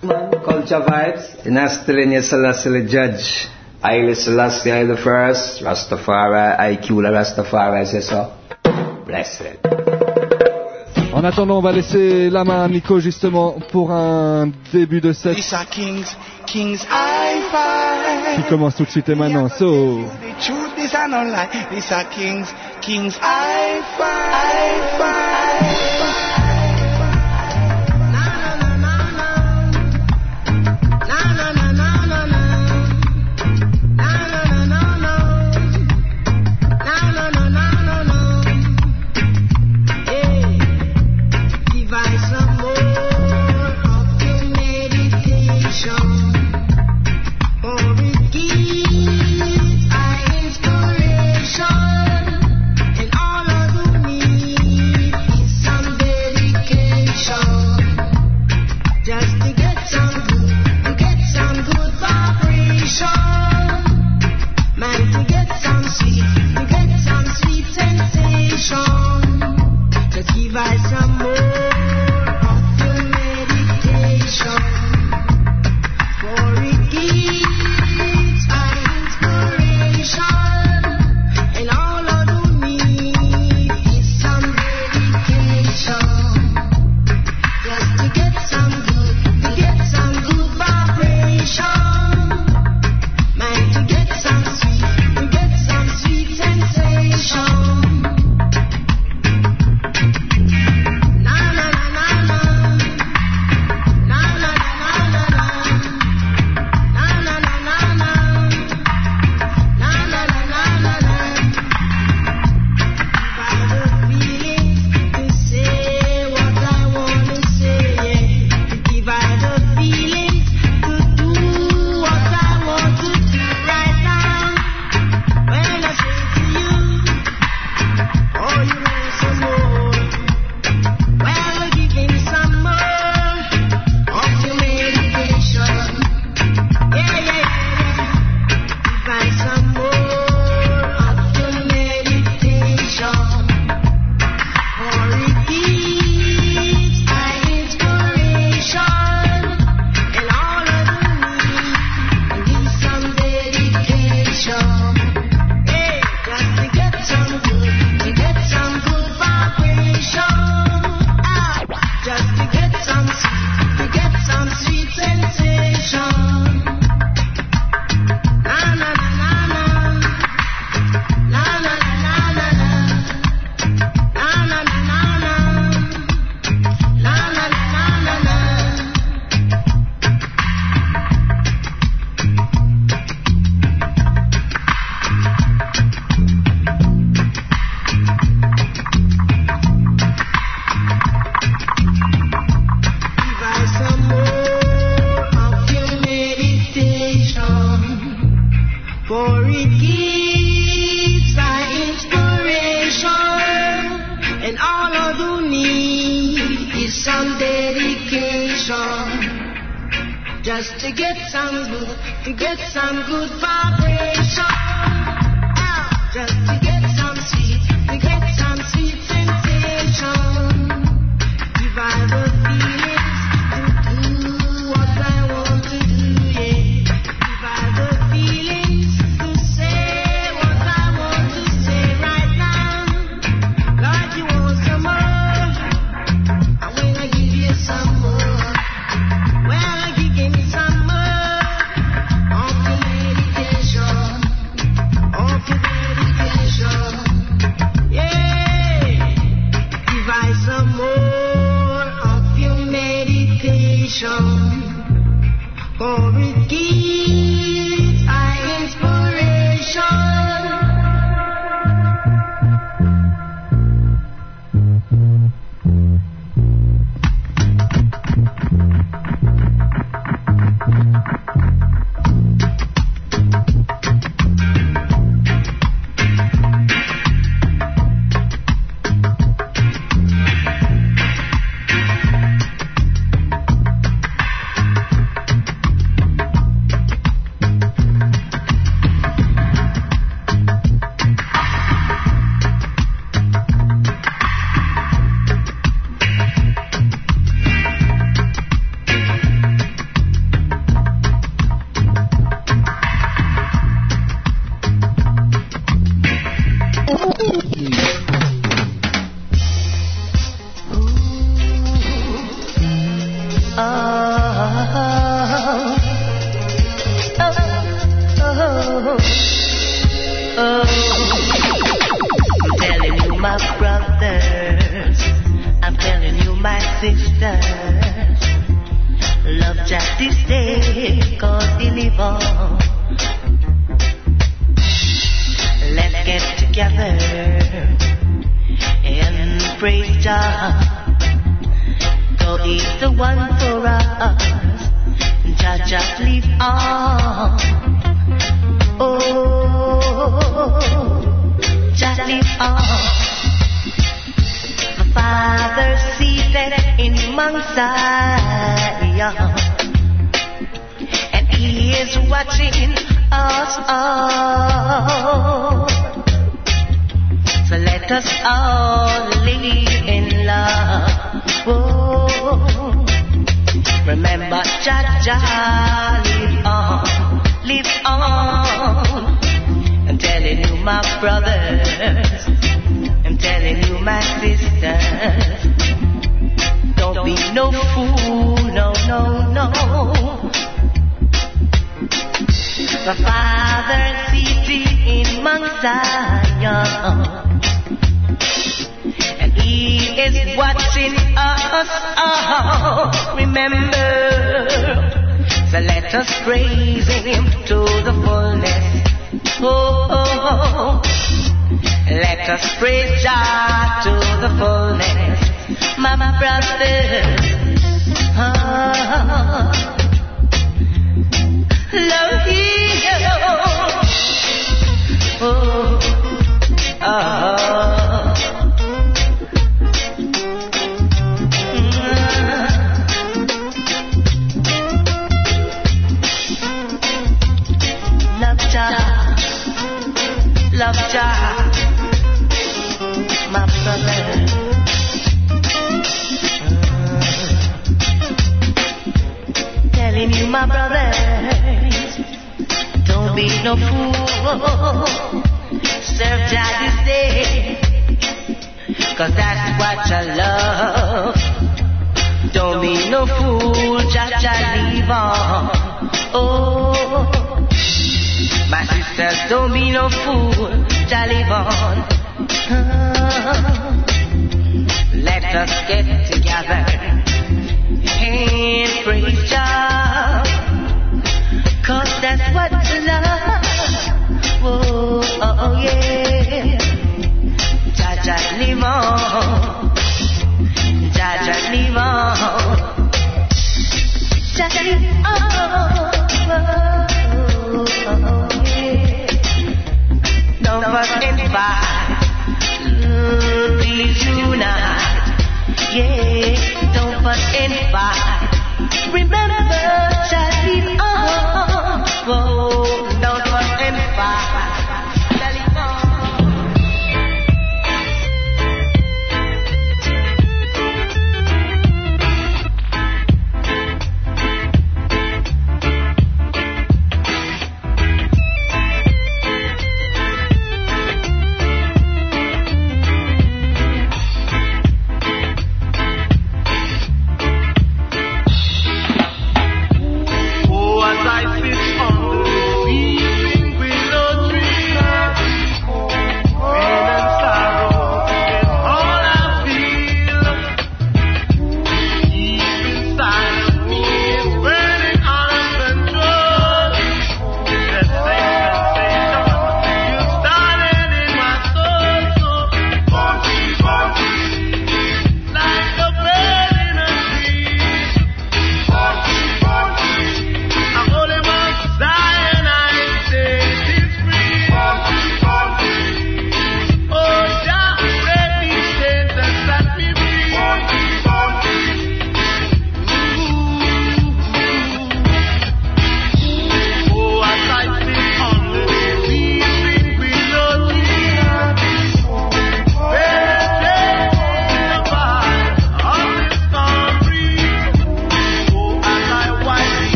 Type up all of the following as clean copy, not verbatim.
Culture vibes. And that's still in your Selassie the Judge. Haile Selassie I the first. Rastafari, IQ la Rastafari, c'est ça. Blessed. En attendant, on va laisser la main à Nico justement pour un début de set qui commence tout de suite et maintenant. So. Oh, I'm telling you, my brothers, I'm telling you, my sisters, love just this day, cause deliver. Let's get together and praise Jah. God is the one for us. Jah just live on. Oh, just live on. The Father seated in Mount Zion, and He is watching us all. So let us all live in love. Oh, remember, Jah, live on, live on. I'm telling you, my brothers, I'm telling you, my sisters, don't be no fool, no, no, no. The Father seated in Mount Zion, and He is watching us all. Remember, so let us praise Him to the fullness. Oh, let us praise Jah to the fullness, my brothers. Love you. Oh, love Jah, my brother. Telling you, my brothers, don't be no fool. Serve Jah this day, cause that's what I love. Don't be no fool, Jah live on. Oh, my sisters, don't be no fool, Jah live on. Let us get together and praise Jah, cause that's what love. Oh, oh yeah. Jah live on. Jah live on. Jah live on. Don't fuss and fight, please unite. Yeah, don't fuss and fight. Remember, Jah live on. Oh, don't fuss and fight. Jah live on.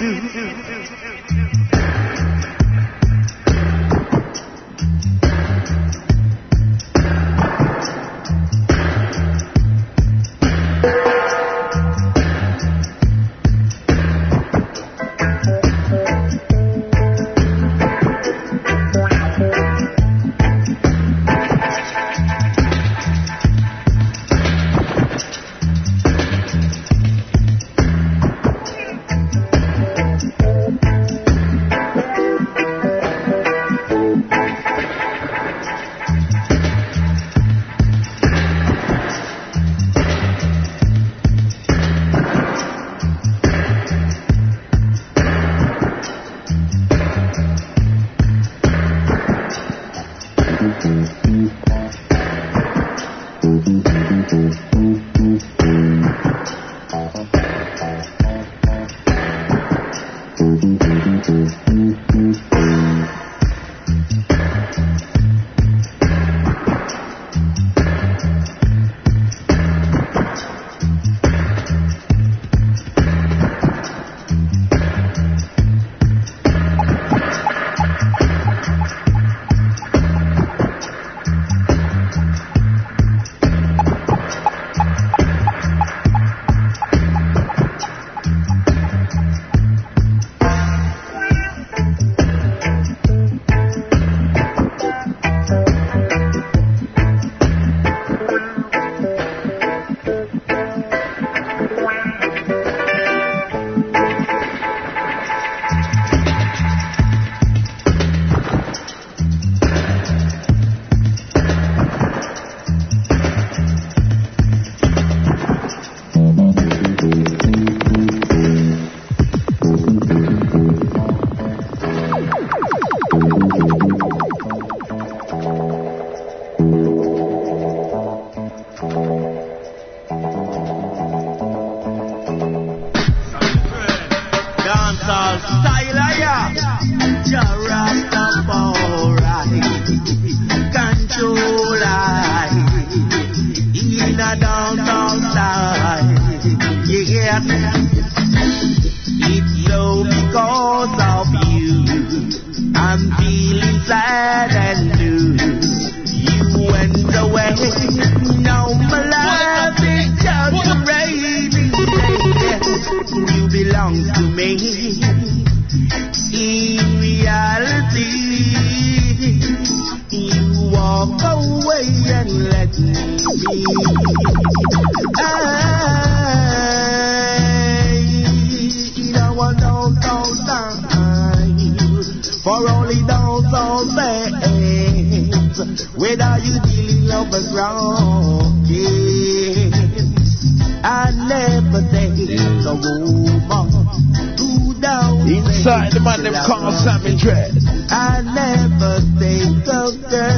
Inside the man them call Sammy Dread. I never think of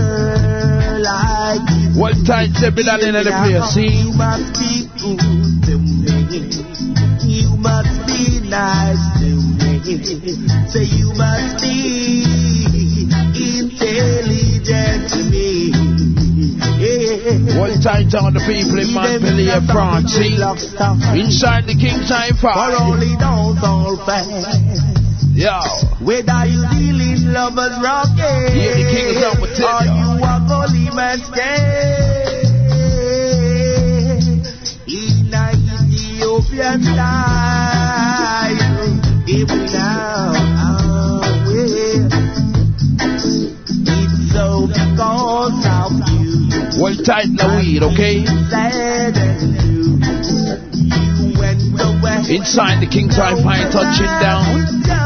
girl like you. What time they be done in the place, see? You must be good to me. You must be nice to me. Say you must be intelligent to me. One time down the people in Montpellier, France, see? Inside the King's High-Five. For only those all fast. Yo. Whether you dealing lovers rocket, yeah, the King is up with or you a gully man stay in a Ethiopian style. Every now and then, it's so because of you. Well, tight the weed, okay? Inside the King's High-Five, touching down.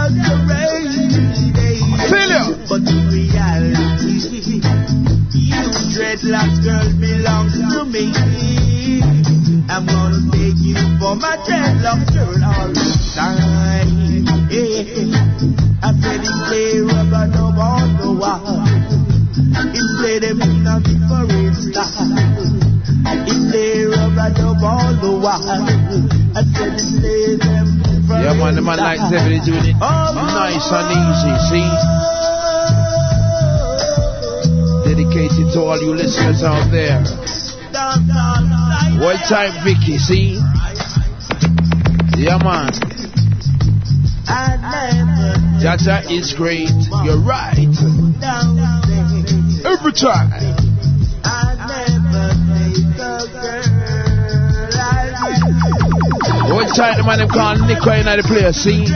Failure. But in reality, you dreadlocks girl belongs to me. I'm gonna take you for my dreadlocks girl all the time. Yeah. I said he play rubber dub on the wall. He play them in a different style. He play rubber dub on the wall. I said he play them. Yeah, man, the man like Zebedee doing it nice and easy, see? Dedicated to all you listeners out there. One time Vicky, see? Yeah, man. I Jaja is great. You're right. Every time. One time the man them call Nico in the place, see?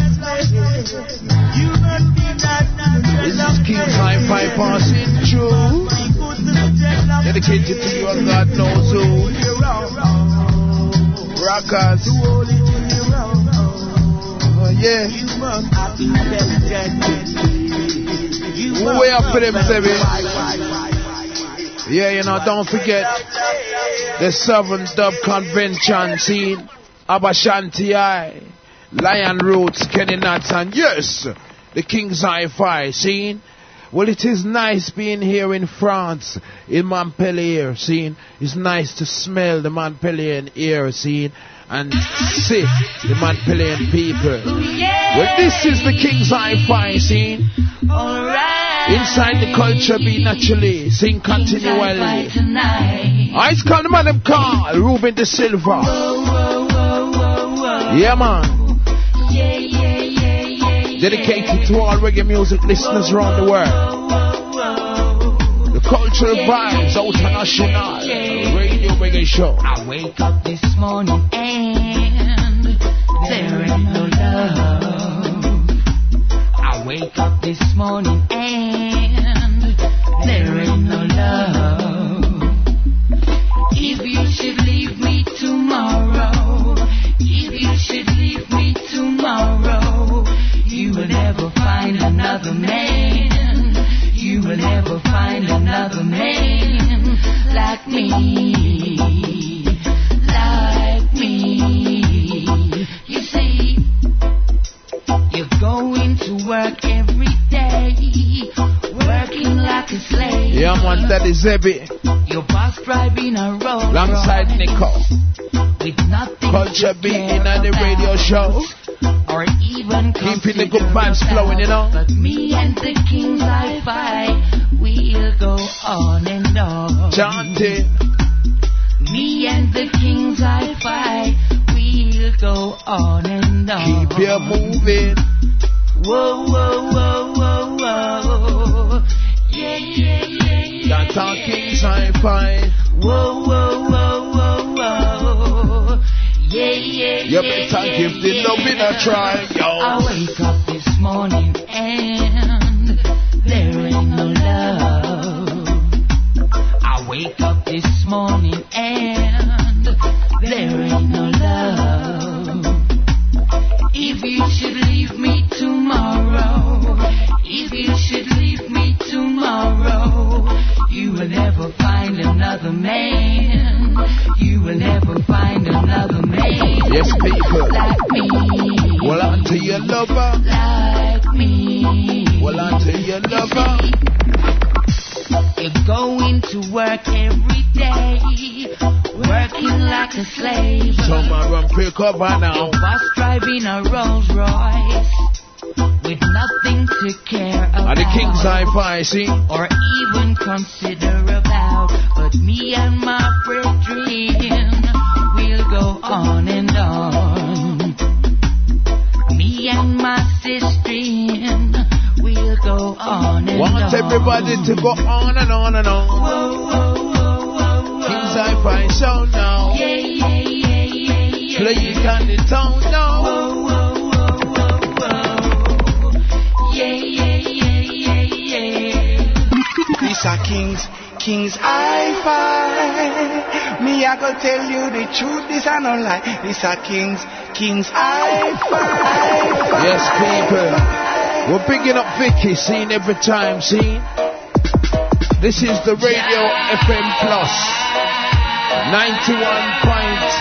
This is King's Hi-Fi passing through. Dedicated to you and God knows who. Rockers. Oh yeah. Way up for them, baby. Yeah, you know, don't forget the 7th Dub Convention scene. Abashanti I, Lion Roots, Kenny Nuts, and yes, the King's Hi-Fi scene. Well, it is nice being here in France, in Montpellier, scene. It's nice to smell the Montpellier air, scene, and see the Montpellier people. Well, this is the King's Hi-Fi scene. Inside the culture be naturally, sing continually. I call the man them call Ruben De Silva. Yeah, man. Dedicated to all reggae music listeners around the world. The cultural vibes, international radio reggae show. I wake up this morning and there ain't no love. I wake up this morning and there ain't no love. If you should leave me tomorrow, if you should leave me tomorrow, you will never find another man. You will never find another man like me, like me. You see, you're going to work every day, working like a slave. Yeah, man, that is Zebby. Your boss driving a Rolls alongside Nico. With nothing culture being in the radio show. Or even keeping the good vibes flowing, you know. But me and the King's Hi-Fi, we'll go on and on. Chanting. Me and the King's Hi-Fi, we'll go on and on. Keep you moving. Whoa, whoa, whoa, whoa, whoa. Yeah, yeah, yeah, yeah. That's our King's Hi-Fi. Whoa, whoa, whoa, whoa, whoa. Yeah, yeah, you better give the loving a try, yo. I wake up this morning and there ain't no love. I wake up this morning and there ain't no love. If you should leave me tomorrow, if you should leave me tomorrow, you will never find another man. You will never find another man. Yes, people. Like me. Well, until your lover. Like me. Well, until your lover. You're going to work every day, working like a slave. Someone run pick up by now. Your boss driving a Rolls Royce with nothing to care about. And the King's Hi-Fi, see? Or even consider about. But me and my brethren, we'll go on and on. Me and my sister, we'll go on and on. Want everybody to go on and on and on. Whoa, whoa, whoa, whoa. King's Hi-Fi show now. Yeah, yeah, yeah, yeah, yeah. Play it on the town now. Whoa, whoa, whoa, whoa, whoa. Yeah, yeah, yeah, yeah, yeah. These are King's Hi-Fi. Me, I go tell you the truth, this I no lie. These are King's Hi-Fi. Yes, people. We're picking up Vicky, seen every time, seen. This is the Radio FM Plus 91 point.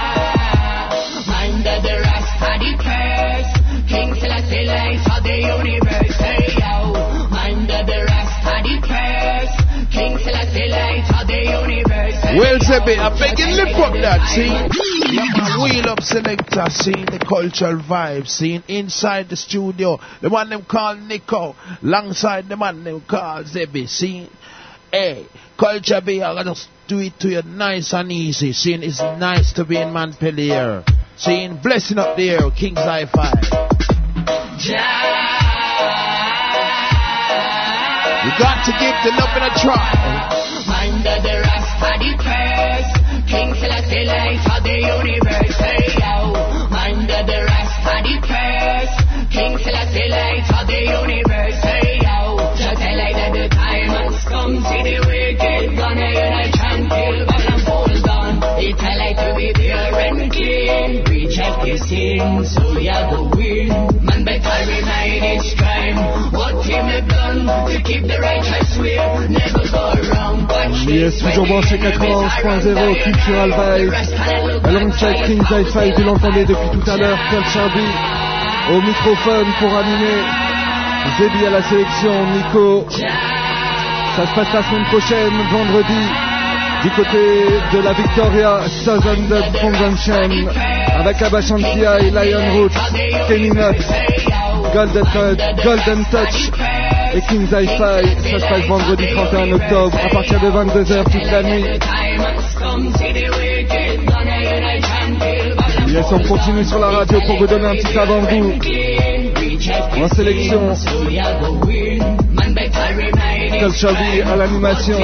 Mind the Rasta the curse. King Selassie light of the universe. Hey yo. Mind the Rasta the curse. King Selassie light of the universe. Well, Zebby, I beg you lift up that, see? Wheel up selector, seeing the cultural vibe, seeing inside the studio, the one them call Nico, alongside the man them call Zebby, seeing, hey, culture be, I gotta do it to you nice and easy, seeing it's nice to be in Montpellier, seeing blessing up there, King's Hi-Fi. Got to give the love in a try. Mind the Rasta the curse. King Selassie light of the universe. Hey yo. Mind the Rasta the curse. King Selassie light of the universe. Hey yo. Just tell I that the time has come. See the wicked gonna unite and kill and hold on. They tell I to be pure and clean. Reject your sin, so you go win. Man better remind his crime. What him have done to keep the righteous way. Never go wrong. Yes, toujours branché 91.0 Cultural Vibes. Alongside King's Hi-Fi, vous l'entendez depuis tout à l'heure. Culture B au microphone pour animer. Zébi à la sélection, Nico. Ça se passe la semaine prochaine, vendredi, du côté de la Victoria Southern Dub Convention, avec Abashanti et Lion Roots, Kenny Nuts, Golden Touch et King's Hi-Fi. Ça se passe vendredi 31 octobre à partir de 22h toute la nuit. Yes, on continue sur la radio pour vous donner un petit avant-goût. En sélection, Culture B à l'animation.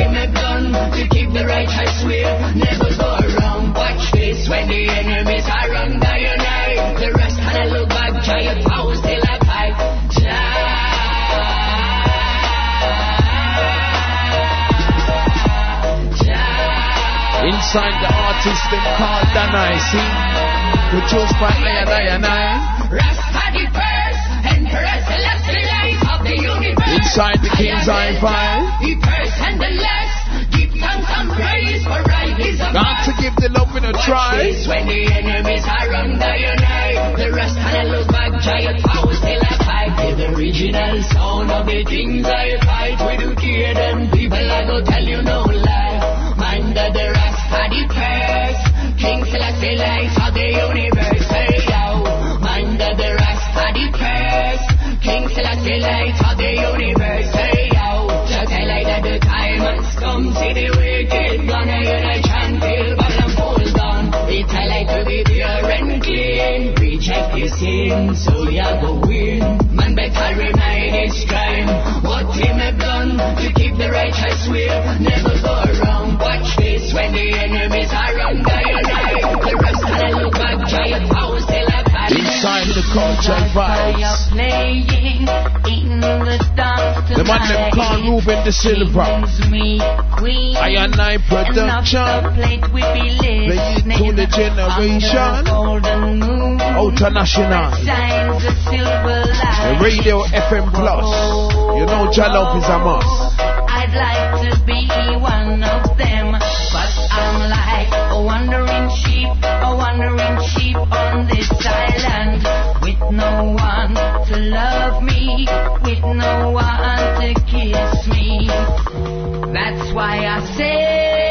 Inside the artist them called Danai, see? Produced by I. Rasta the first, Emperor Selassie light of the universe. Inside the King's Hi-Fi. The first and the last, give thanks and praise for right is a got to give the love in a try. When the enemies are under your knife, the rest can look back, giant power still a fight. The original sound of the King's Hi-Fi. We do care them people, I go tell you no lie. Mind that the Rasta the first, King Selassie light of the universe. Hey yo, mind that the Rasta the first, King Selassie light of the universe. Hey yo, just tell I that the time has come. See the wicked gonna unite and kill and hold on. They tell I to be pure and clean. Reject your sin, so you go win. Man better remind his crime. What him have done to keep the righteous way. Never go wrong. Watch this when the enemies are under your knife. The rest can look back, giant power still a fight. Inside the Culture Vibes. The man them called Ruben De Silva. I Production. Play it to the generation. International. The Radio FM Plus. You know Jalop is a must. I'd like to be one of them, but I'm like a wandering sheep on this island, with no one to love me, with no one to kiss me. That's why I say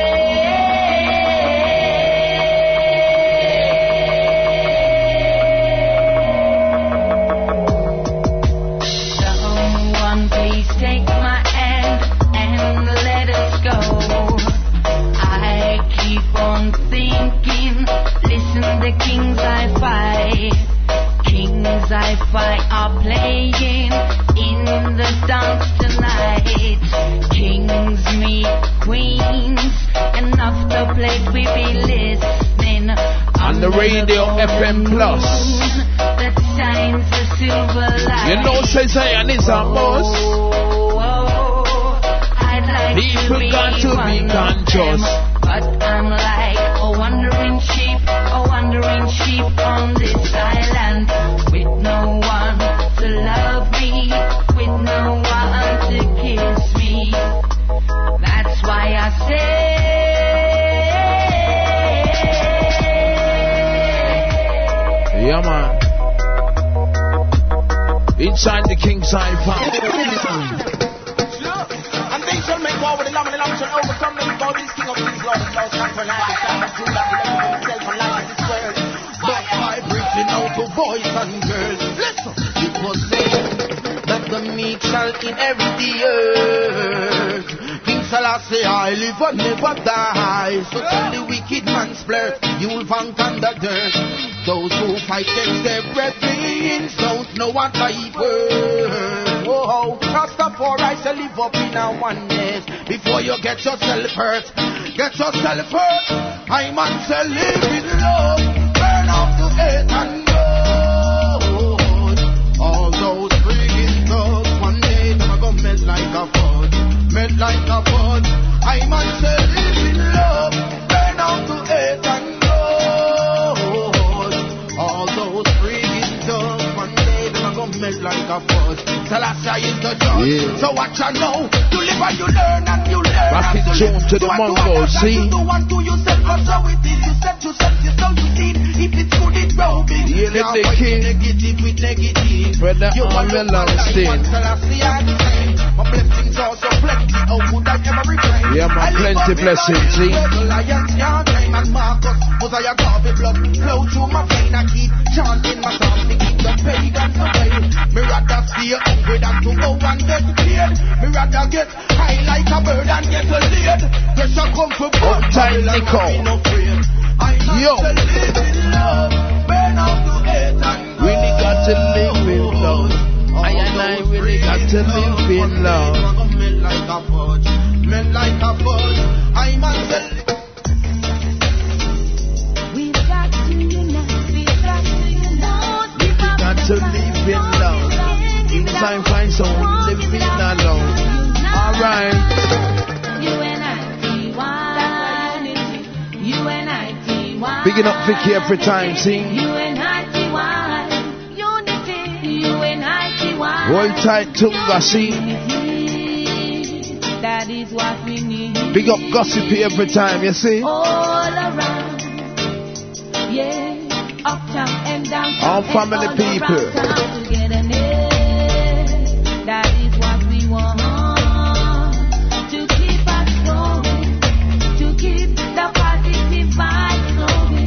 someone please take my hand and let us go. I keep on thinking, listen the King's Hi-Fi. King's Hi-Fi are playing in the dance tonight. Kings meet queens, enough to play, we be listening on the Radio FM Plus. That shines a silver light. You know, say Zion is a must. People got to be conscious. But I'm like a wandering sheep on this island, with no one to love me, with no one to kiss me. That's why I say yeah man. Inside the King's Hi-Fi. Shall make war with the lamb and the lamb shall overcome them. God is King of Kings, Lord of Lords, conquer life. The time of Judah, the love of himself and life in this world. But by breathing out a voice and girls, listen. It was said that the meek shall inherit the earth. King Selassie, I live and never die. So tell the wicked man splurt, you'll find under dirt. Those who fight against their brethren don't know what life worth. oh. Rastafari say live up in our oneness. Before you get yourself hurt, get yourself hurt. I man say live in love, burn off the hate and gold. All those freaking thugs, one day they're gonna melt like a fudge, melt like a fudge. I man say live in love, burn off the hate and gold. All those freaking thugs, one day they're gonna melt like a fudge. Selassie is the judge, yeah. So what you know, you live and you learn and you learn. Back in June to the Mongols, see? You do unto yourself, cause how it is. You set yourself, you so you see. If it's good, it's broken. Yeah, let the king. Negative with negative. Brother, I'm a long stain. Selassie are the same. My blessings also plenty. How could I ever refrain? Yeah, my plenty blessings, see? Lions, young time and Marcus. Mosiah Garvey blood flow through my vein. I keep chanting my song to keep the pagans away. Me rather stay hungry than to go and get cleared. Me rather get high like a bird and get laid. Pressure come for burn. Time Nico. Yo. Really got to live in love. I really got to live in love. Men like a fudge. Men like a fudge. I myself. We've got to unite. We've got to unite. We got to live in love. In time, find someone living alone. Alright. Picking up Vicky every time, see? Hold tight, Tunga, see? That is what we need. Big up Gossipy every time, you see? All around, yeah, uptown and downtown. All family people. That is what we want. To keep us going, to keep the positive vibes going.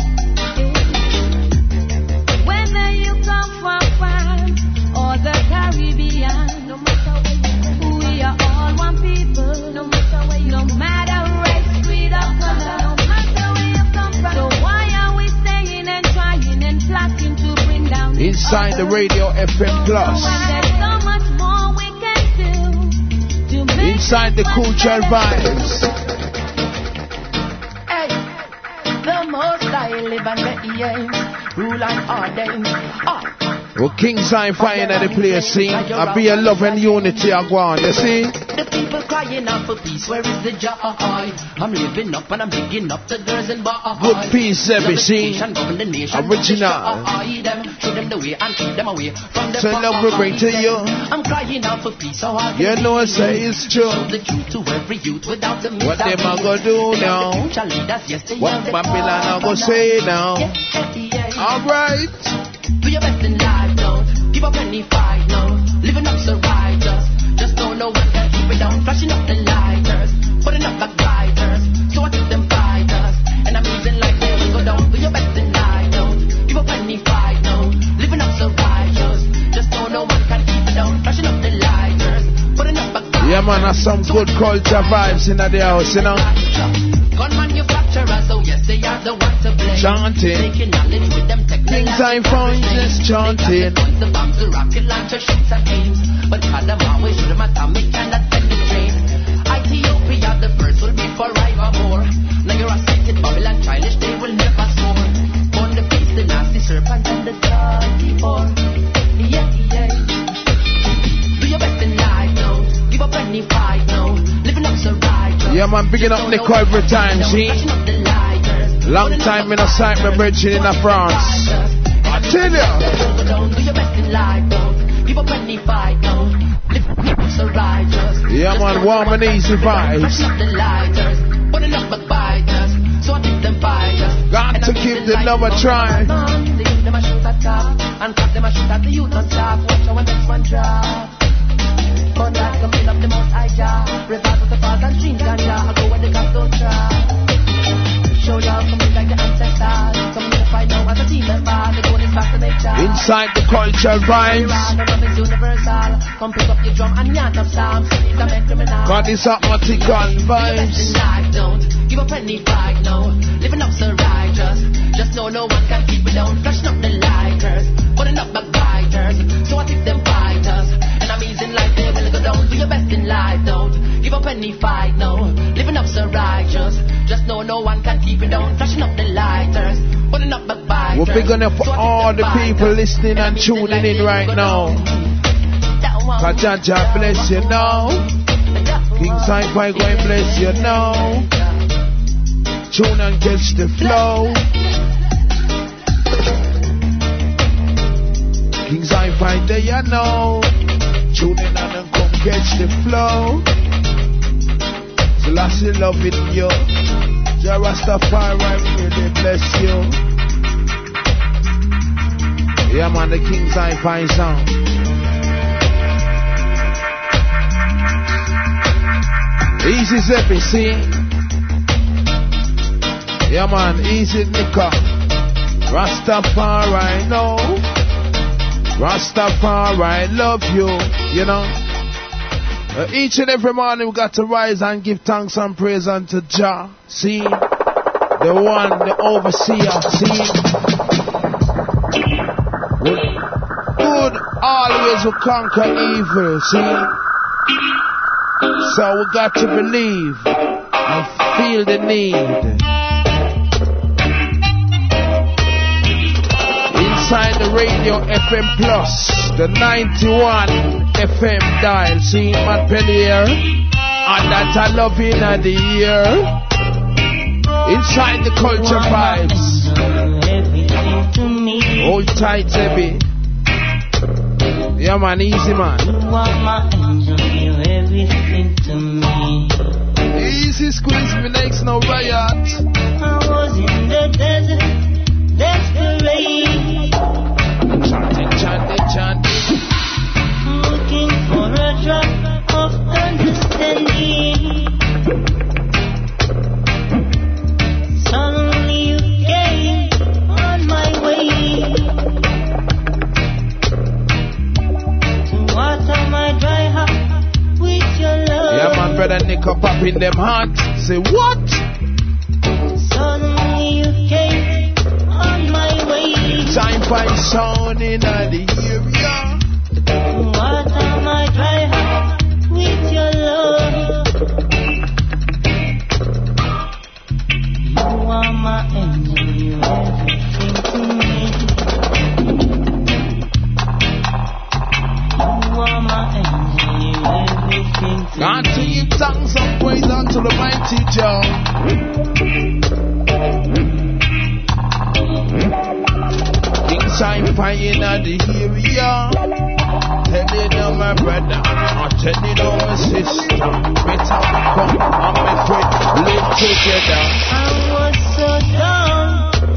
Whether you come from France or the Caribbean, no matter where we are all one people. No matter race, creed or color, no matter where you come from. So why are we staying and trying and plotting to bring down Inside the Radio FM Plus. there's so much more we can do to make Inside the Culture Vibes. Hey, the most I live and reign, rule and ordain. Well, King Sci-Fi in the place, see? I be a love and unity, I go on, you see? The people crying out for peace, where is the joy? I'm living up and I'm digging up the girls and boys. Good peace, every scene. Original. Show them the way and keep them away from the So love we bring to you. I'm crying out for peace, so I You know I say it's true. show the truth to every youth without the What them a go do now? What Babylon a go say now? Alright. Do your best in life, no. Give up any fight, no. Living up so righteous. Just don't know what can keep it down. Flashing up the lighters. Putting up the gliders. So I keep them fighters. And I'm living like they will go down. Do your best in life, no. Give up any fight, no. Living up so righteous. Just don't know what can keep it down. Flashing up the lighters. Putting up the gliders. Yeah, man, that's some good culture vibes in the house, you know. Gun manufacturers, oh yes, they are the ones to blame. Chanting. Taking knowledge with them Things I find just chanting. The bombs, the rocket launcher, shoots and aims. But God, them always shoot them atomic and that penetrate. Ethiopia, the first will be forevermore. Now you're a sighted Babylon, childish, they will never score. On the beast, the nasty serpent and the dirty whore. Yeah, yeah. Do your best in life, no. Give up any fight, no. Living up so righteous. Yeah, man, picking up Nico every time, see? Long time in a sight, my bridge in France. I tell ya. Yeah, man, warm and easy vibes. Got to give the love a try. Inside the culture vibes. Got this automatical vibes. Give up any fight, no. Living up so righteous. Just know no one can keep it down. Flashing up the lighters. Putting up backbiters. So I take them fighters. And I'm easing when he fight now. Living up so righteous. Just know no one can keep it down. Flashing up the lighters. Putting up the bikers. We're big enough for all the people listening and tuning in right now. Kajaja bless you now. King Sci-Fi going bless you now. Tune and catch the flow. King Sci-Fi there you know. Tune in and come catch the flow. Selassie loving you. Jah Rastafari really bless you. Yeah man, the King Sci-Fi sound. Easy Zeppy, see? Yeah man, easy Nika. Rastafari know. Rastafari love you, you know. Each and every morning we got to rise and give thanks and praise unto Jah. See? The one, the overseer, see? Good always will conquer evil, see? So we got to believe and feel the need. Inside the radio FM Plus, the 91 FM dial, see Montpellier, and that I love in the year. Inside the culture vibes, hold tight, baby. Yeah man, easy man. Easy squeeze me next, no riot. I was in the desert, desperate. Chanting. Looking for a drop of understanding. Suddenly you came on my way. To water my dry heart with your love. Yeah man, brother Nick up in them hearts. Say what? Suddenly you came on my way. Time for sound in the area. Water my dry heart with your love. You are my angel, you everything to me. You are my angel, you everything to God to me. give thanks and praise unto the mighty Jah. King Sci-Fi in the area. Tell you now my brother, I'm telling you now my sister. Better we come and my friend live together. I was so down,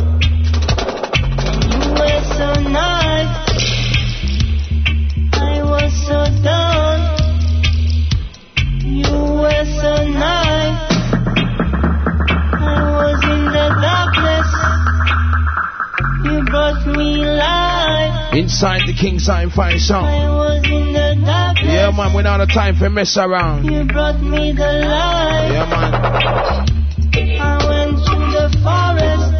and you were so nice. I was so down, you were so nice. I was in the darkness, you brought me light. Inside the King Sci-Fi sound. I was in the darkness. Yeah man, we don't have time for mess around. You brought me the light. Yeah man. I went through the forest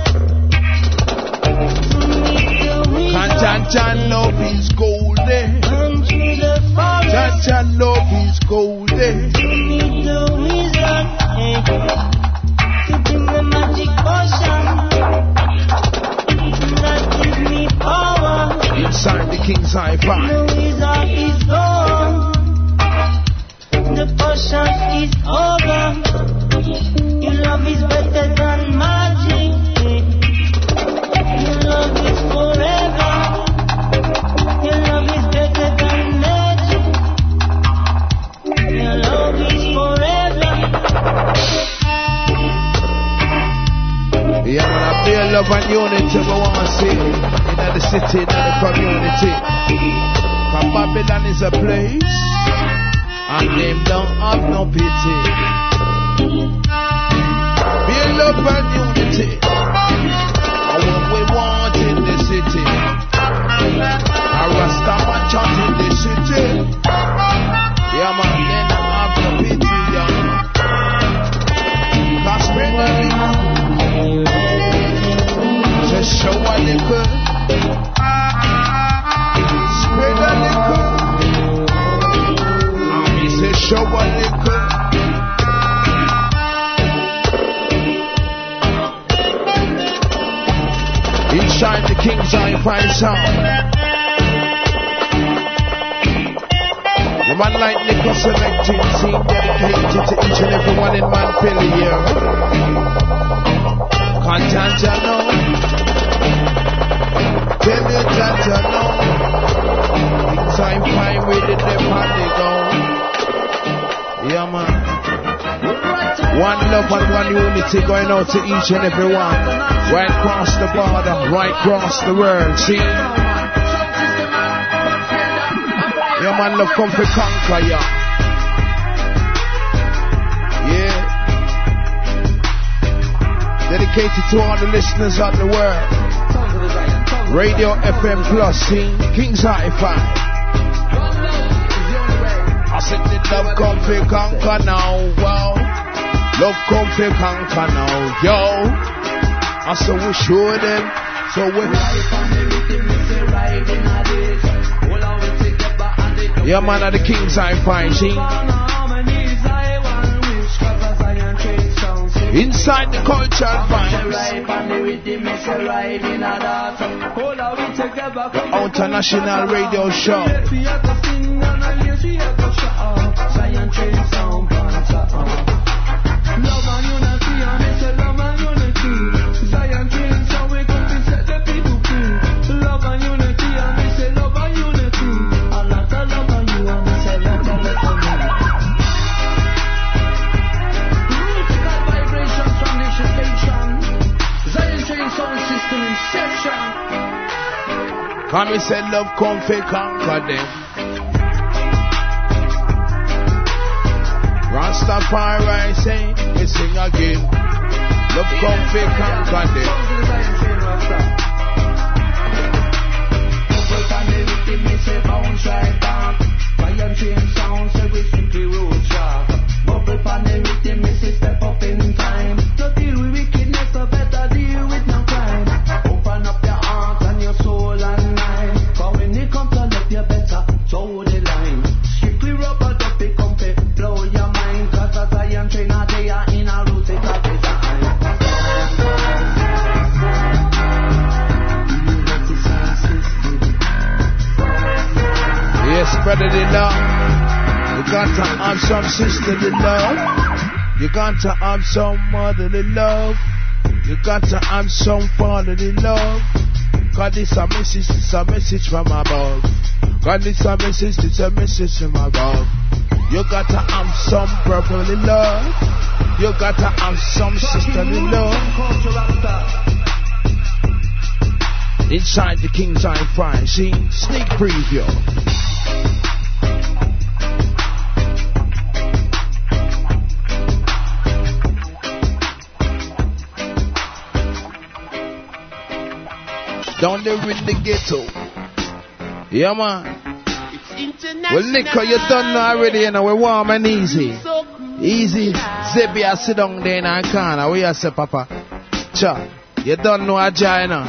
to meet the wizard. Chan love is golden. Went through the forest Chan love is golden. to meet the wizard. To bring the magic potion that gives me power. Inside the King Sci-Fi. The wizard is gone. The potion is over. Your love is better than magic. Your love is forever. Your love is better than magic. Your love is forever. Yeah man, I feel love and unity we want to see in the city, in the community. Cause Babylon is a place and them don't have no pity. Feel love and unity and what we want in the city. A Rasta man chant in the city. Yeah man, they don't have no pity, yeah. Cause spread the liquor. Just show a liquor. Spread the liquor. Show a liquor. King's Hi-Fi sound. The man like Nico selecting, scene dedicated to each and every one in Montpellier. Cantantano, tell me Cantantano. King's Hi-Fi with the them and they go. Yeah man. One love and one unity going out to each and every one. Right across the border, right across the world, see? Your man love come for conquer, yeah. Yeah. Dedicated to all the listeners of the world. Radio FM Plus, see? King's Hi-Fi. I said the love come for conquer now, wow. Love come for conquer now, yo. I said we show them, so we yeah man of the King's Hi-Fi, see? Inside the cultural vibes. The international radio show. Come and say love come for conquer them. Rastafari say, we sing again. Love come for conquer them. Bubble pan the rhythm, me say step up in time. No deal with wickedness, no better deal with no crime. Open up your heart and your soul and mind. But when it comes to love, you better toe the line. Strictly rubber duppy comfy, blow your mind. Cause as I am trainer, they are in a route, it a design. Yes, brother, they love. You got to have some sisterly love. You got to have some motherly love. You got to have some fatherly love. God, it's a message from above. God, it's a message from above. You got to have some brotherly love. You got to have some sisterly love. Inside the King's Hi-Fi, see? Sneak preview. Down there with the ghetto. Yeah, man. Well, Nico, you done now already, you know, we're warm and easy. Easy. Zebi, I sit down there in a corner. Where you say, Papa? Cha, you don't know a China.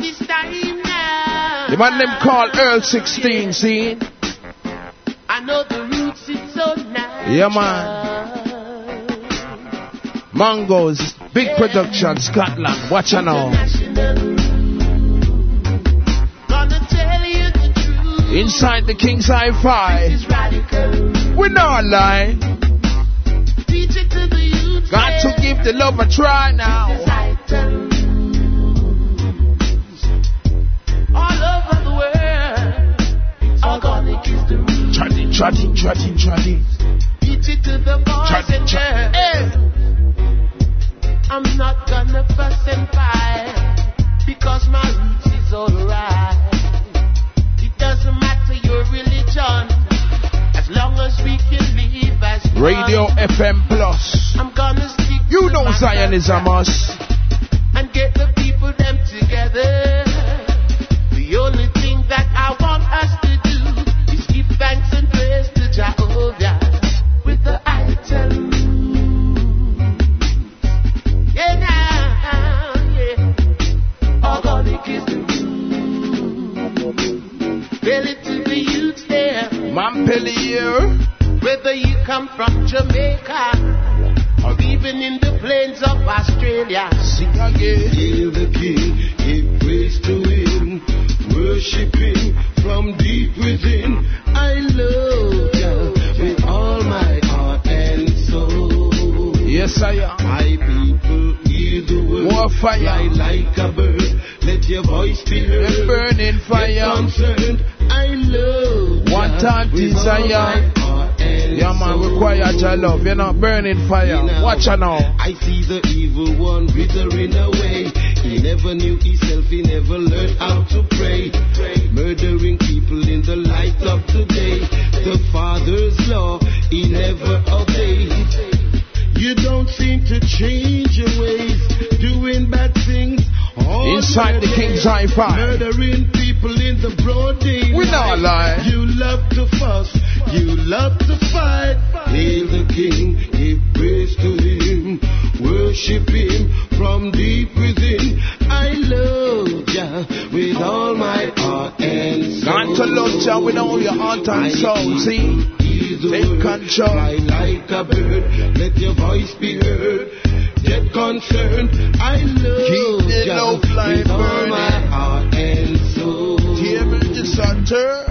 The man them called Earl 16, see? I know the roots is so nice. Yeah, man. Mongo's big production, Scotland. Watch out now. Inside the King's Hi-Fi, we're not lying. Got to give the love a try now. All over the world, organic is the root. Trotting. Beat it to the boys and girls. I'm not gonna fuss and fight because my roots is alright. Doesn't matter your religion, as long as we can live as one. Radio FM Plus. I'm gonna stick. You know Zion is a must. And get the people them together. The only thing that I want us to do is give thanks and praise to Jehovah with the item. Yeah, organic is the really to the youth there, Montpellier. Whether you come from Jamaica or even in the plains of Australia, sing again. Hail the King, give praise to Him. worshiping from deep within. I love ya with all my heart and soul. Yes, I am. My people hear the word. More fire. Fly like a bird. Let your voice be heard. The burning fire. Get concerned. I love ya One time with all desire. my heart and Yeah, man, soul. require your love. You're not burning fire. Watch her now. I see the evil one withering away. He never knew himself, he never learned how to pray. Murdering people in the light of the day. The Father's law, he never obeyed. You don't seem to change your ways, doing bad things. All Inside the King's Hi-Fi. Murdering people in the broad day. We not lie. You love to fuss, you love to fight. Hail the King, give praise to him, worship him from deep within. I love ya with all my heart and soul. Got to love ya with all your heart and soul. See? Take control. Fly like a bird, let your voice be heard. Get concerned, I love Keep the ya love light with all burning. my heart and soul. Table the center.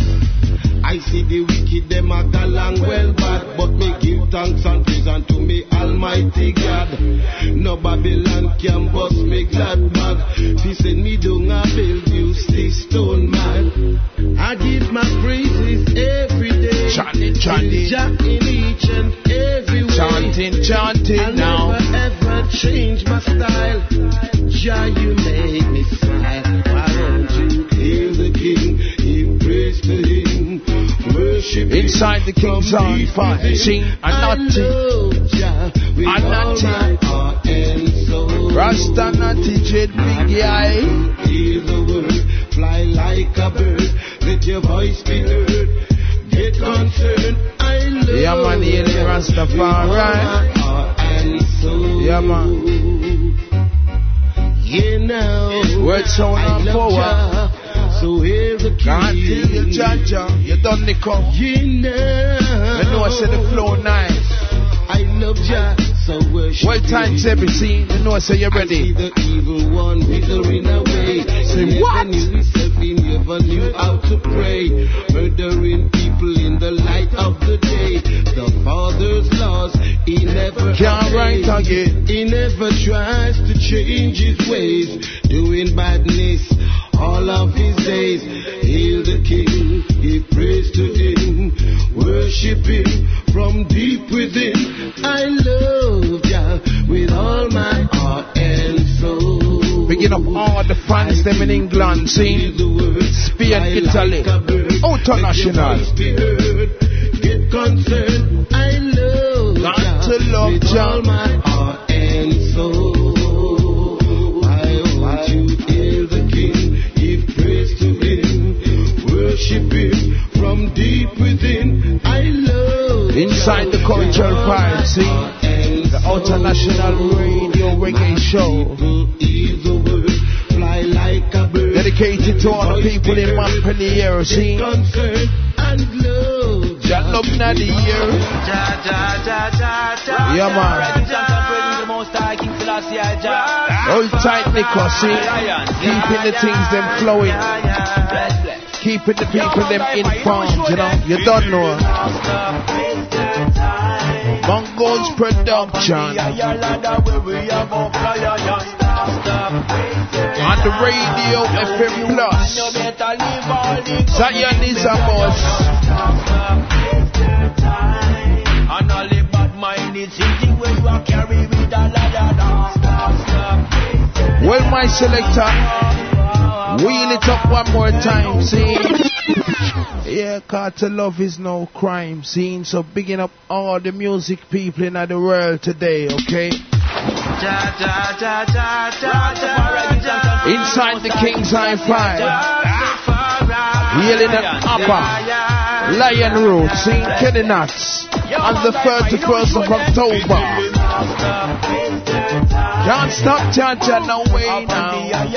I see the wicked, them a galang well bad, but me give thanks and praise unto me Almighty God. No Babylon can bust me glad bag. He send me down a Bellevue, stay stone man. I give my praises every day. Chanting, Jah in each and every way. Chanting I'll now. never ever change my style. Jah, you make me smile. Why don't you hail the King? Give praise to him. Worship him Inside the King's from deep Hi-Fi. within. Sing I Anati. love Jah with all Anati. my heart and soul. Rasta Nati Jade Big Eye. Hear the word, fly like a bird. Let your voice be heard. Get concerned. I love Yeah, man, hailing Jah Rastafari. with all my heart and soul. Yeah, man. Yeah, now. Word sound I and love power. Jah, so hear the Can't King. tell you, Jaja. You done the come. Yeah, now. You know I said the flow nice. I love Jah, so worship Well, times every scene. You know I say you're I see ready. the evil one withering away. Say He what? never knew himself, he never knew how to pray. Murdering people in the light of the day. The Father's laws, he never Can't write obeys. again. He never tries to change his ways. Doing badness all of his days. Hail the King, give praise to him. Worship him from deep within. I love Jah with all my heart and soul. Picking up all the fans them in England. See? Spain, Italy. International. Get concerned. I love Got Jah to love with Jah. all my heart and soul. I want you hail the King, give praise to him, worship him from deep within. I love Inside the cultural vibe, see? The International Radio Reggae Show. Fly like a bird. Dedicated to all the people in Montpellier, see? Concern and love. Jah love na the year. Yeah, man. Hold tight, Nico, see? Keeping the things them flowing. Keeping the people them informed, you know? You don't know. Mongo's production. On the radio FM Plus. Zion is a boss. And all the bad minded thinking when you are carried with a ladder. Well, my selector, wheel it up one more time, see? Yeah, cartel love is no crime scene, so bigging up all the music people in the world today, okay? Inside the King's Hi-Fi, healing an upper, Lion Road, St. Kenny Nuts, on the 31st of October. Can't stop Jaja, no way now.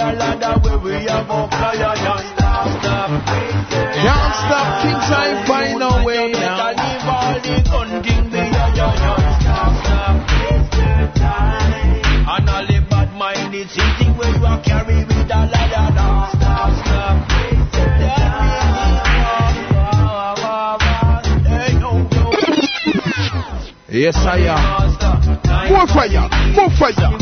Can't stop King's Hi-Fi, no way now. And all the bad minded thinking when you are carried with a ladder. Yes, I am. More fire, more fire.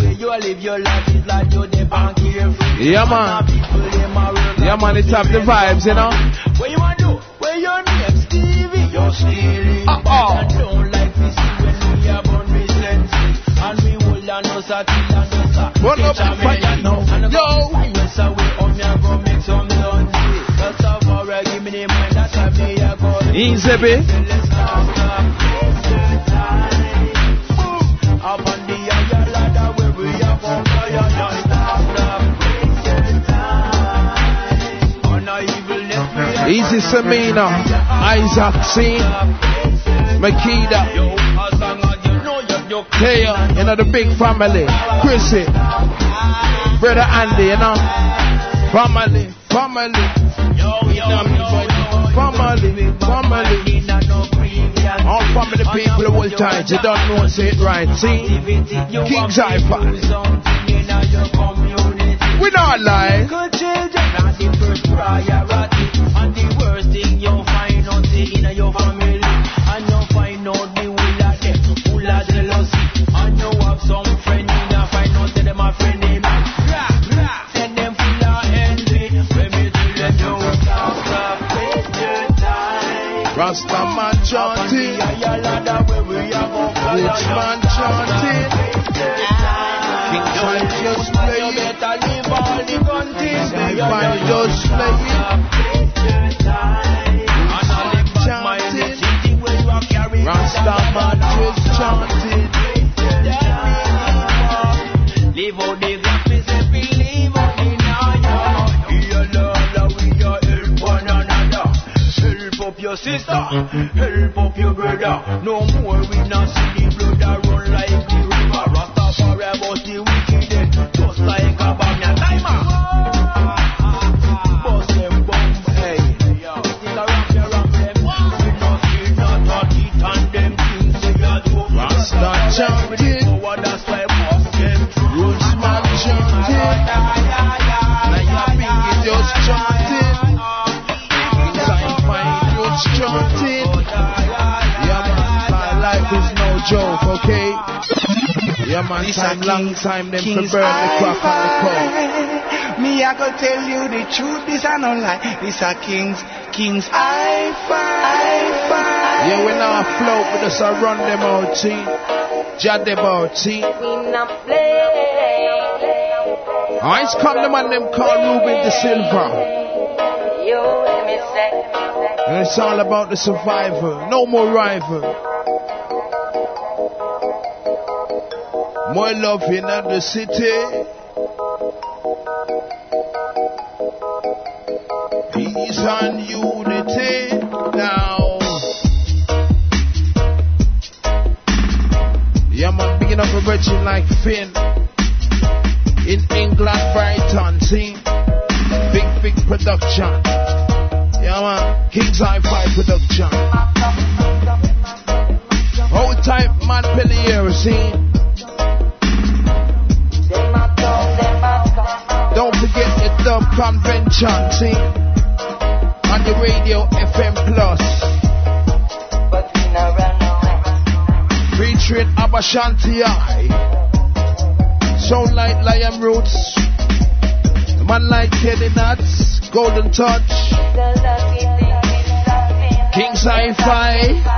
Yeah, man. Yeah, man, it have the vibes, you know. What you want to do? Where your name, Stevie? You're Stevie. I don't like this when we are born with senses. And we will and us a till and us a. What up, fire now? Yo. Yes, I will come here, go make some laundry. That's how far I give me the mind, that's how me I go. Easy, baby. Let's start up on the higher ladder where we are from fire. Easy Semina, Isaac C, Makeda, Kaya, you know the big family, Chrissy, Brother Andy, you know, family, all family people hold tight, you don't know say it right, see, King's Hi-Fi, we not lie. And the worst thing you find out in your family, and you find out the whole of them full of jealousy, and you have some friend in you find out that them a friend in me. Send them full of envy. When me tell them you stop wasting time. Rastaman chanting, Woodsman chanting, King Fight just playing, King Fight just playing. Rastaman just chanting. Leave out the glass, me say believe out the naya. Here Lord, we are help one another. Help up your sister, help up your brother. No more we not see the blood that run like the river. Rastafari about the wicked, just like a banya timer. Bust them bomb, hey. Still a ram them. We not kill, not touch it, and them things they a do. Rasta chanting, That's why bust them. Woodsman chanting, Naya Bingy just chanting, King's Hi-Fi just chanting. Yeah man, my life is no joke, okay? Yeah man, long time them to burn the crap on the coal. Me I go tell you the truth, this I no lie. This a King's Hi-Fi. Yeah, we now float, but just run them out, see? Jad them out, see? It's come the man them called Ruben De Silva. And it's all about the survivor, no more rival. More love in the city. Peace and unity now. Yeah man, picking up a virgin like Finn. In England, Brighton, see? Big production. Yeah man, King's Hi-Fi production. Old type man Pellier, see? Don't forget the Dub Convention, see? On the radio FM Plus. Featuring Abashanti I. Sound like Lion Roots. Man like Kenny Nuts. Golden Touch. King's Hi-Fi.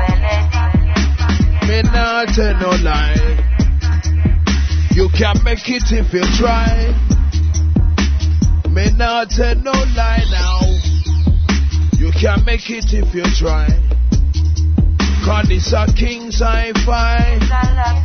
Me not tell no lie. You can make it if you try. Me not tell no lie now. You can make it if you try. Cause this a King's Hi-Fi.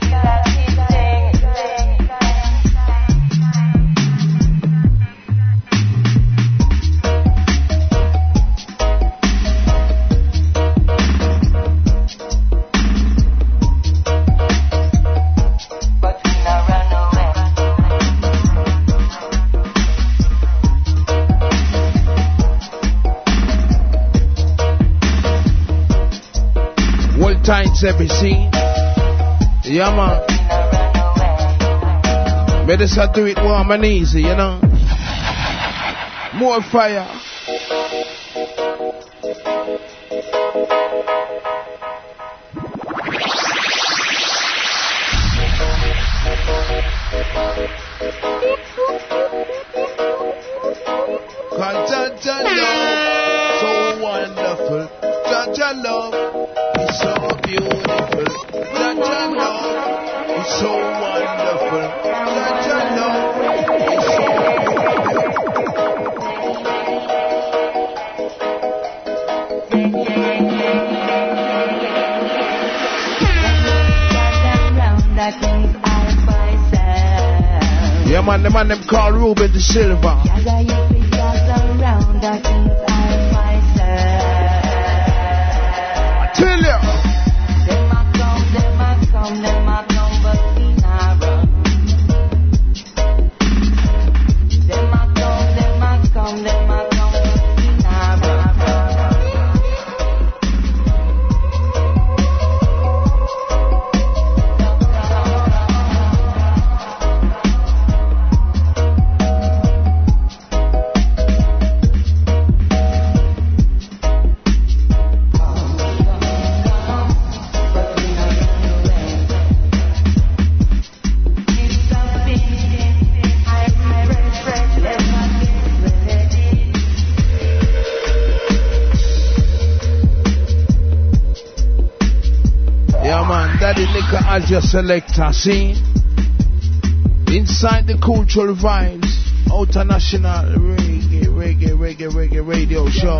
Tights every scene. Yeah man. Better start do it warm and easy, you know. More fire. It's so beautiful. That you know. It's so wonderful. That you know. It's so yeah, man, the man them call Ruben the Silver. I tell ya. Them a come, but we not run. Them a come, but we not run. As your selector, see? Inside the cultural vibes, international reggae radio show.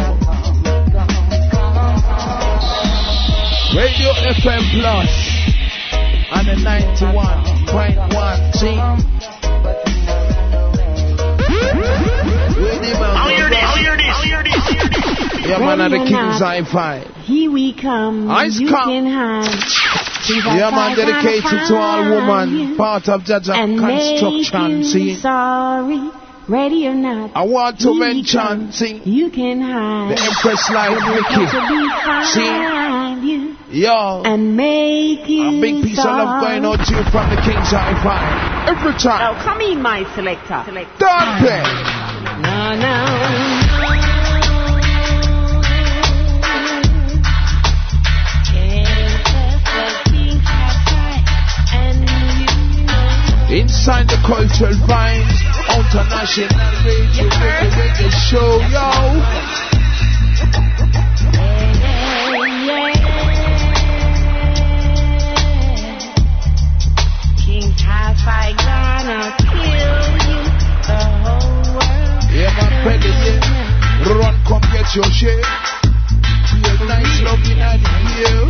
Radio FM Plus and the 91.1, see? Yeah, man, at the King's Hi-Fi. Here we come. Ice you come. can hide. Yeah, man, dedicated to all women, part of Jaja construction, see? Sorry, ready or not. I want to mention, see? You can hide. The Empress Live Ricky, see? Yo, and make you a big piece of love going out to you from the King's Hi-Fi. Every time. Now come in, my selector. Don't play. No. Inside the cultural vibes, international reggae show, yo. King's Hi-Fi gonna kill you, the whole world. Yeah, man, Pelly, yeah. Run, come get your share. Feel nice, loving, and you.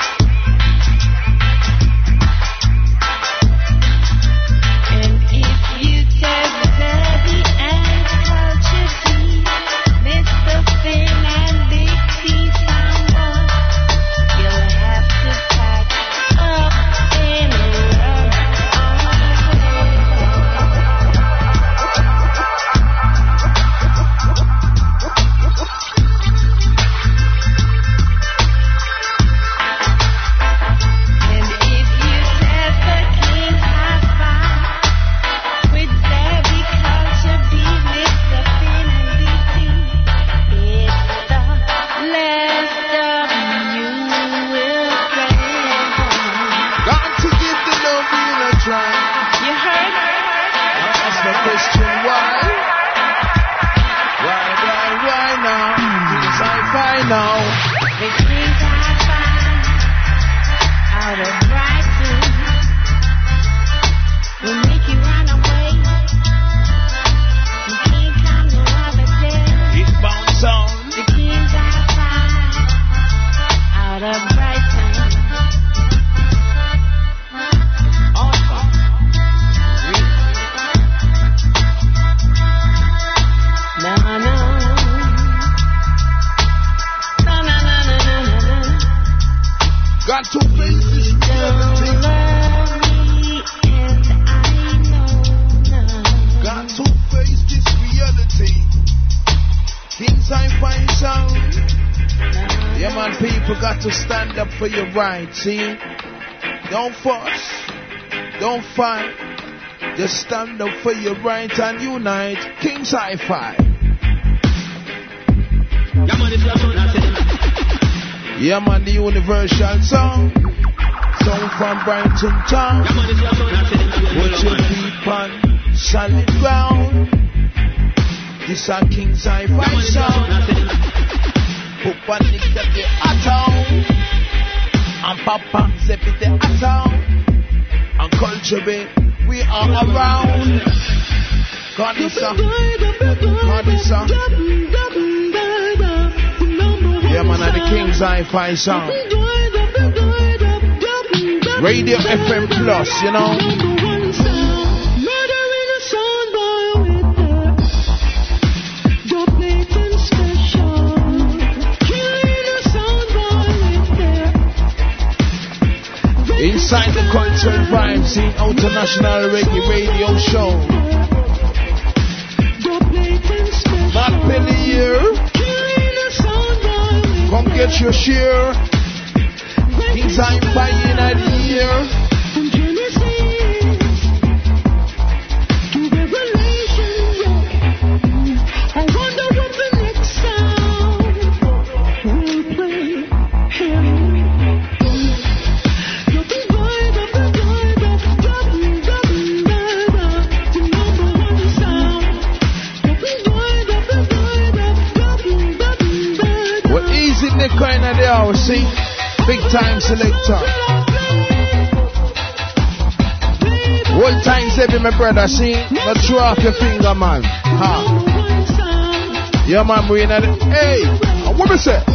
For your right, see? Don't fuss, don't fight, just stand up for your right and unite. King's Hi-Fi. Yeah, man, the universal song. Song from Brighton town. Put your feet on solid ground. This a King's Hi-Fi song. Put one nigga the town. and Papa, Zepite Atown, and Culture Bay, we are around. Ganissa. Yeah, man, at the King's Hi-Fi sound. Radio FM Plus, you know. Inside the Cultural Vibes, the International Reggae Radio Show. Matt Penny here. Come get your share. King's Hi-Fi in the year. Kind of the house, see? Big time selector. Old times every my brother, see? Not throw off your finger, man. Ha. Yeah, man, we in a... Hey! What me say?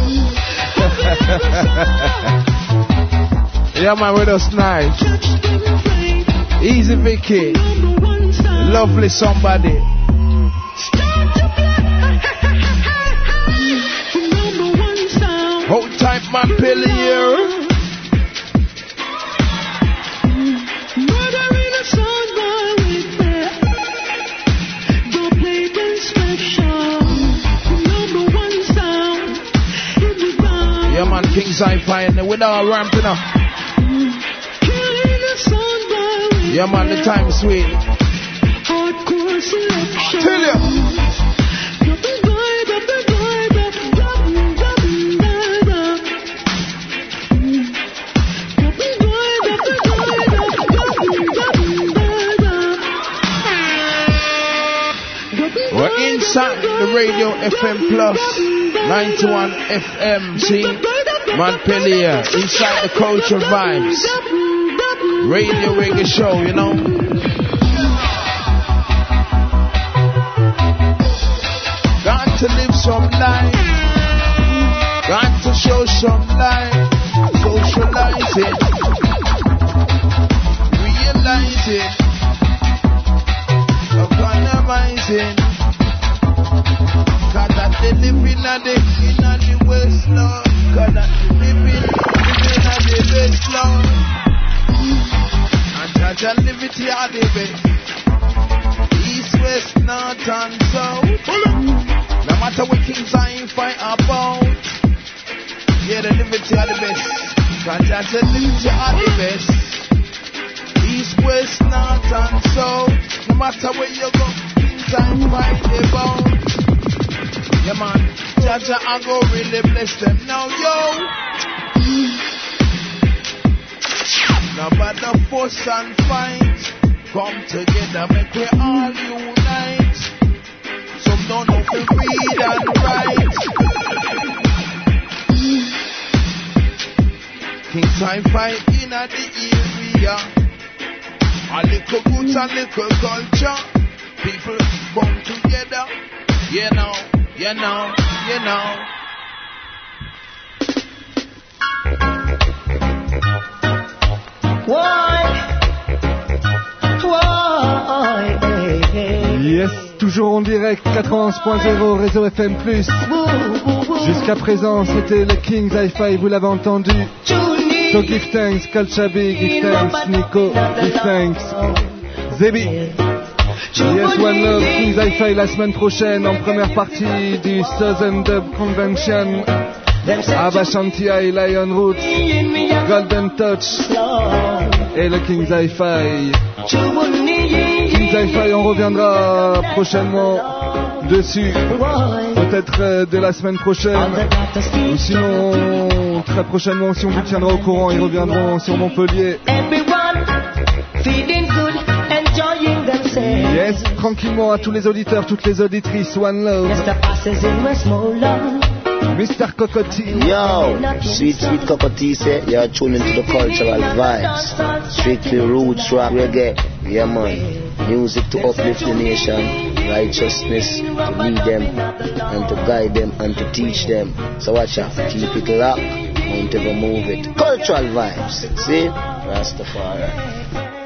Yeah, man, with us nice. Easy Vicky. Lovely somebody. Hold tight, man, Pilly here. Yeah, man, King's Hi-Fi and with our ramping up. Yeah, man, the time sweet. Tell you. Inside the Radio FM Plus 91 FM, see Montpellier, inside the Cultural Vibes Radio Reggae Show, you know. Got to live some life, got to show some life, socialize it, realize it, economize it. Cause that they live in the West, Lord. Cause that they live in the West, Lord. And judge and liberty are the best. East, West, North and South. No matter what King's Hi-Fi about. Yeah, the liberty are the best. Cause judge and liberty are the best. East, West, North and South. No matter where you go, King's Hi-Fi about. Yeah, man, Jaja, I go really bless them now, yo. Now, but the fuss and fight come together, make we all unite. Some don't know to read and write. King's Hi-Fi in the area. A little goods and little culture. People come together, you know. You know. Why? Yes, toujours en direct, 91.0, réseau FM+. Jusqu'à présent, c'était le King's Hi-Fi, vous l'avez entendu. So give thanks, Kalchabi, give thanks, Nico, give thanks, Zebi. Yes, One Love, King's Hi-Fi la semaine prochaine en première partie du Southern Dub Convention. Abba Shanti, Lion Roots, Golden Touch et le King's Hi-Fi. King's Hi-Fi, on reviendra prochainement dessus, peut-être dès la semaine prochaine, ou sinon très prochainement, si on vous tiendra au courant, ils reviendront sur Montpellier. Yes, tranquillement à tous les auditeurs, toutes les auditrices, One Love. Mr. Cocotti. Yo, sweet Cocotti say you're tuning to the cultural vibes. Strictly roots, rock, reggae. Yeah man. Music to uplift the nation. Righteousness to lead them and to guide them and to teach them. So watch out, keep it locked, don't ever move it. Cultural vibes, see? Rastafari.